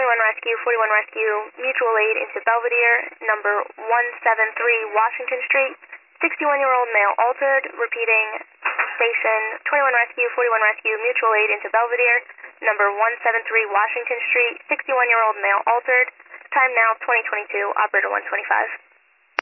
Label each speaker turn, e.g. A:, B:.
A: 21 Rescue, 41 Rescue, mutual aid into Belvedere, number 173 Washington Street. 61-year-old male altered. Repeating, station 21 Rescue, 41 Rescue, mutual aid into Belvedere, number 173 Washington Street. 61-year-old male altered. Time now 2022, operator 125.